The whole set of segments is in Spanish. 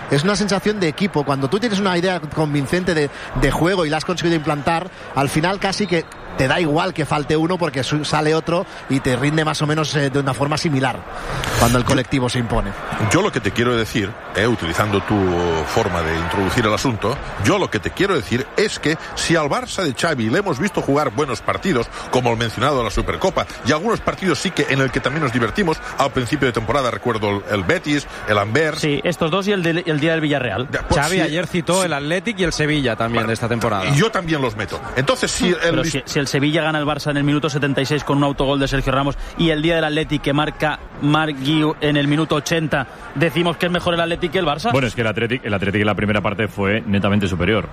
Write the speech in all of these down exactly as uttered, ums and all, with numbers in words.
es una sensación de equipo. Cuando tú tienes una idea convincente de, de juego y la has conseguido implantar, al final casi que te da igual que falte uno porque sale otro y te rinde más o menos eh, de una forma similar cuando el colectivo se impone. Yo lo que te quiero decir, eh, utilizando tu forma de introducir el asunto, yo lo que te quiero decir es que si al Barça de Xavi le hemos visto jugar buenos partidos, como el mencionado de la Supercopa, y algunos partidos sí que en el que también nos divertimos, al principio de temporada recuerdo el, el Betis, el Amber. Sí, estos dos y el, de, el día del Villarreal. Ya, pues, Xavi sí, ayer citó sí. el Athletic y el Sevilla también bueno, de esta temporada. Y yo también los meto. Entonces, si el... Pero si, si el Sevilla gana el Barça en el minuto setenta y seis con un autogol de Sergio Ramos y el día del Athletic que marca Marc Guiu en el minuto ochenta, decimos que es mejor el Athletic que el Barça. Bueno, es que el Athletic, el Athletic en la primera parte fue netamente superior.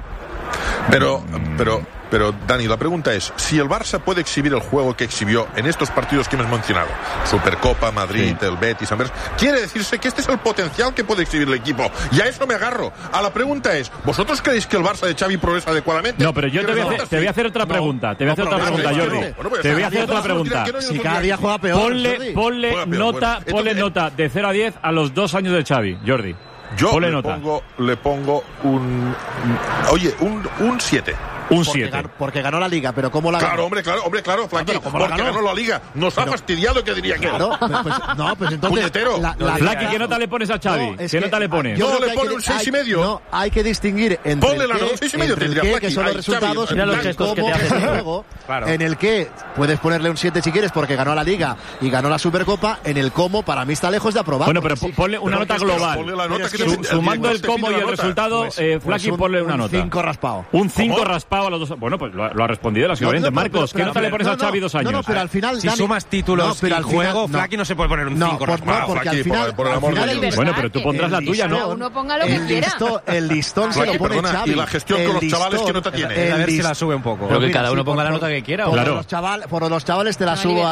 Pero, pero, pero, Dani, la pregunta es, si el Barça puede exhibir el juego que exhibió en estos partidos que hemos mencionado, Supercopa, Madrid, sí. el Betis, Amberes, quiere decirse que este es el potencial que puede exhibir el equipo. Y a eso me agarro. A la pregunta es, ¿vosotros creéis que el Barça de Xavi progresa adecuadamente? No, pero yo te voy, a hacer, te voy a hacer otra pregunta. No, te voy a hacer no, otra pregunta, Jordi. Bueno, pues te voy a hacer otra pregunta. Si cada día juega peor. Ponle, ponle peor, nota, bueno. ponle Entonces, nota de cero a diez a los dos años de Xavi, Jordi. Yo le pongo, le pongo un... Oye, un siete. Un siete. Porque ganó la Liga, pero ¿cómo la ganó? Claro, hombre, claro, hombre, claro, Flaqui, porque ganó? ganó la Liga. Nos pero, ha fastidiado, que diría que claro, pues, pues, no, pues entonces... La, la, Flaqui, ¿qué nota le pones a Xavi? No, ¿Qué que, nota le pones? Yo le pongo un seis y medio. No, hay que distinguir entre Ponle el la que, nota, seis y medio tendría, el que, Flaqui, que son los resultados, Mira los gestos que te hace el juego, claro. En el que puedes ponerle un siete si quieres porque ganó la Liga y ganó la Supercopa, en el cómo para mí está lejos de aprobar. Bueno, pero ponle una nota global. Sumando el cómo y el resultado, Flaqui, ponle una nota. Un cinco raspado. Un cinco raspado a los dos. Bueno, pues lo ha respondido la no, no, Marcos, ¿qué nota le pones a Xavi dos años? No, no, pero al final... Si Dani, sumas títulos no, pero al y juego, no. Flaqui no se puede poner un cinco. No, por, porque al final... Por, por el amor de Dios. Bueno, pero tú pondrás la tuya, ¿no? Uno ponga lo que el quiera. Listón, el listón se lo pone Xavi. Y la gestión con los chavales, ¿qué nota tiene? A ver si la sube un poco. Pero que cada uno ponga la nota que quiera. Por los chavales te la subo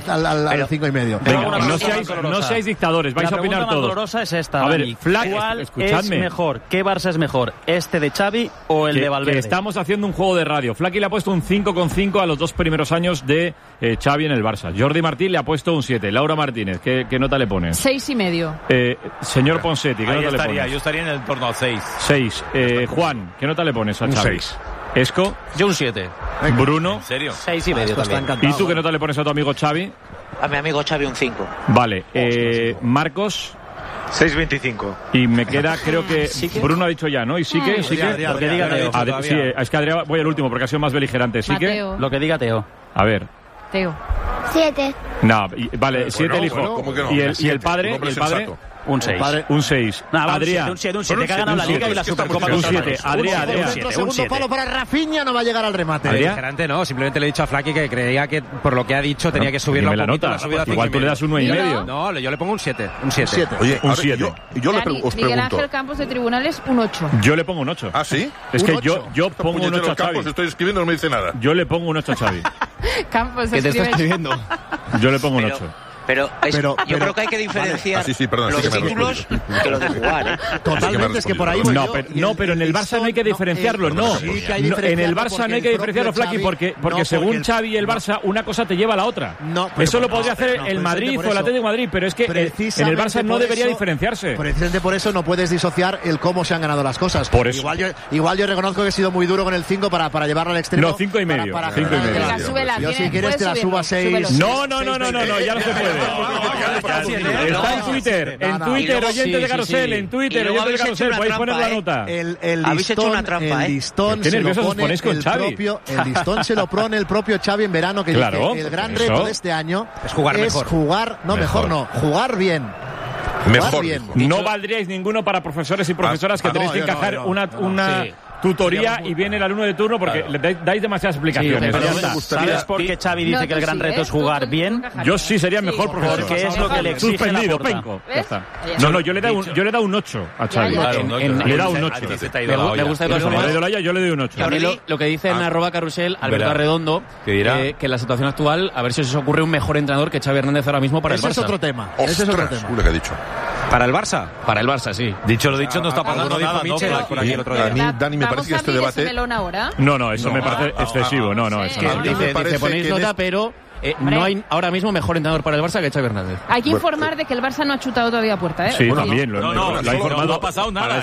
al cinco y medio. No seáis dictadores, vais a opinar todos. La pregunta más dolorosa es esta, A ver, ¿cuál es mejor? ¿Qué Barça es mejor? ¿Este de Xavi o el de Valverde? Estamos haciendo un juego de radio. Flaqui le ha puesto un cinco coma cinco a los dos primeros años de eh, Xavi en el Barça. Jordi Martín le ha puesto un siete. Laura Martínez, ¿qué, qué nota le pones? Seis y medio. Eh, señor Ponsetti, ¿qué Ahí nota estaría, le pones? Yo estaría en el torno a seis. Seis. Eh, Juan, ¿qué nota le pones a un Xavi? seis. Esco. Yo un siete. Bruno. ¿En serio? Seis y medio también. ¿Y tú qué nota le pones a tu amigo Xavi? A mi amigo Xavi un cinco. Vale. Eh, Marcos. seis veinticinco. Y me queda, creo que Bruno ha dicho ya, ¿no? Y sí que, sí que. Lo que diga Teo. Adri, sí, es que Adrián, voy al último porque ha sido más beligerante. Sí que. Lo que diga Teo. A ver. Teo. Siete. No, y, vale, siete bueno, elijo. Bueno, ¿cómo que no? Y el, siete, y el padre, un y el padre. sensato. Un seis. Un seis. No, Adrián. Un siete, un siete, que ha ganado la Liga y la Supercopa. Un siete. Adrián, Adrián. Un segundo palo para Rafinha, no va a llegar al remate. Beligerante no, simplemente le he dicho a Flaqui que creía que por lo que ha dicho tenía que subirlo un la poquito. nota. Igual tú le das un nueve y medio. No, yo le pongo un siete. Un siete. Oye, un siete. Yo, yo le Dani, os Miguel pregunto. Ángel Campos de Tribunales, un ocho. Yo le pongo un ocho. ¿Ah, sí? Es un que ocho. yo, yo pongo un ocho a Xavi. Campos, estoy escribiendo, no me dice nada. Yo le pongo un ocho a Xavi. Campos, ¿Qué te está escribiendo? Yo le pongo un Pero- ocho. Pero, es- Pero- yo pero- creo que hay que diferenciar Ah, sí, sí, perdón, los sí que me has títulos que los de jugar, ¿eh? Totalmente, es que por ahí voy No, yo. pero, Y no, el- pero en el Barça no hay que diferenciarlo, el- no. sí que hay No, en el diferenciarlo Barça no porque hay que el diferenciarlo, propio Flaqui, Xavi- porque, porque no, según porque el- Xavi y el Barça, una cosa te lleva a la otra. No, pero- eso lo no, podría hacer no, el precisamente Madrid por o el eso. Atlético de Madrid, pero es que eh, en el Barça no por debería eso- diferenciarse. Precisamente por eso no puedes disociar el cómo se han ganado las cosas. Por eso. Igual yo, igual yo reconozco que he sido muy duro con el cinco para, para llevarlo al extremo. No, cinco y para- medio, para cinco y generar- medio. Venga, súbela, Yo si tiene- quieres te la puedes subo a subirlo, seis. súbelo. No, no, no, no, no, no, ya no se puede. Está en Twitter, en no. Twitter, Y luego- oyentes sí, de sí, Carrusel, sí. en Twitter, Y luego oyentes de habéis hecho Carusel, una podéis poner la trampa, nota. El, el Habéis hecho listón, una trampa, el ¿eh? listón Qué se lo nerviosos os pone ponéis con el Xavi. propio, el listón se lo pone el propio Xavi en verano, que Claro, dice el gran eso. reto de este año Es jugar mejor. jugar, no mejor, Mejor. no, jugar bien. Mejor. Jugar bien. No valdríais ninguno para profesores y profesoras que ah, tenéis no, que yo no, encajar yo no. una, una Sí. tutoría y viene el alumno de turno porque le dais, dais demasiadas explicaciones. pero Ya me está. gustaría- ¿Sabes por qué Xavi dice No, que el tú gran sí, reto ¿eh? es jugar Tú- tú bien? encajarías. Yo sí sería Sí, mejor profesor. Porque es lo que le exige Suspendido, Laporta. penco. Ya ¿Ves? está. Ya No, no, yo le he dado un, yo le he dado un ocho a Xavi. Ya, ya. Claro, no, En- yo- le he dado un a ocho. ti se te ha Me, ido la me olla. gusta de todas Como le formas. doy la ya, yo le doy un ocho. A mí lo, lo que dice en Ah. arroba carrusel Alberto Verá. Arredondo, ¿Qué dirá? eh, que en la situación actual, a ver si os ocurre un mejor entrenador que Xavi Hernández ahora mismo para Ese el es Barça. otro tema. Ese es otro Ostras, tema. uy, lo que ha dicho. ¿Para el Barça? Para el Barça, sí. Dicho lo dicho, no está pasando Alguno dijo nada, ¿no? Michel Flaqui? por aquí el otro A día. mí, Dani, me ¿Vamos parece que a este abrir ese debate... melón ahora? No, no, eso No, me parece ah, excesivo. No, no, sí. eso Que no. a mí me Dice, parece dice, ponéis que en nota, este- pero eh, Hombre. no hay ahora mismo mejor entrenador para el Barça que Xavi Hernández. Hay que Bueno, informar de que el Barça no ha chutado todavía a puerta, ¿eh? Sí, Bueno, también. Lo, No, lo- no, lo ha no, informado. no ha pasado nada.